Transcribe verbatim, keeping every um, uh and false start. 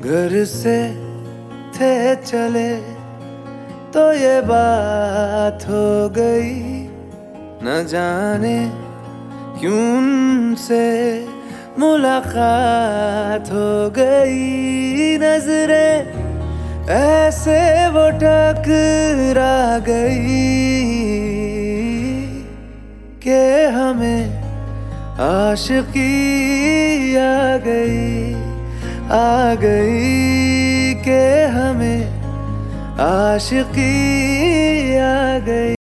घर से थे चले तो ये बात हो गई, न जाने क्यों उनसे मुलाकात हो गई। नजरें ऐसे वो टकरा गई कि हमें आशिकी आ गई, आ गई कि हमें आशिकी आ गई।